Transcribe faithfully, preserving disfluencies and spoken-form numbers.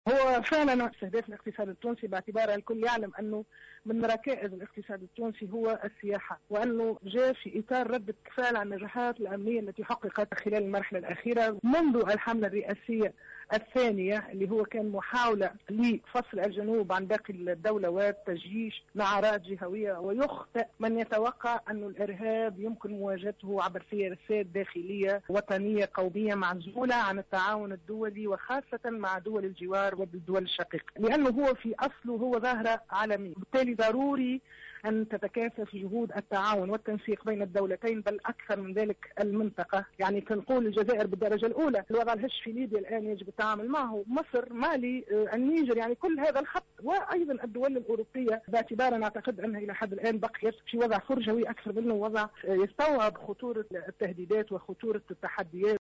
هو فعلا استهداف الاقتصاد التونسي، باعتبار الكل يعلم أنه من ركائز الاقتصاد التونسي هو السياحة، وأنه جاء في إطار ردة فعل عن النجاحات الأمنية التي حققت خلال المرحلة الأخيرة منذ الحملة الرئاسية الثانية، اللي هو كان محاولة لفصل الجنوب عن باقي الدولة والتجيش نعرات جهوية. ويخطئ من يتوقع أن الإرهاب يمكن مواجهته عبر سياسات داخلية وطنية قومية معزولة عن التعاون الدولي، وخاصة مع دول الجوار والدول الشقيقة، لأنه هو في أصله هو ظاهرة عالمية. بالتالي ضروري أن تتكاثف جهود التعاون والتنسيق بين الدولتين، بل أكثر من ذلك المنطقة. يعني تنقول الجزائر بالدرجة الأولى، الوضع الهش في ليبيا الآن يجب التعامل معه، مصر، مالي، النيجر، يعني كل هذا الخط، وأيضا الدول الأوروبية، باعتبار أعتقد أنها إلى حد الآن بقيت في وضع فرجوي أكثر منه وضع يستوعب خطورة التهديدات وخطورة التحديات.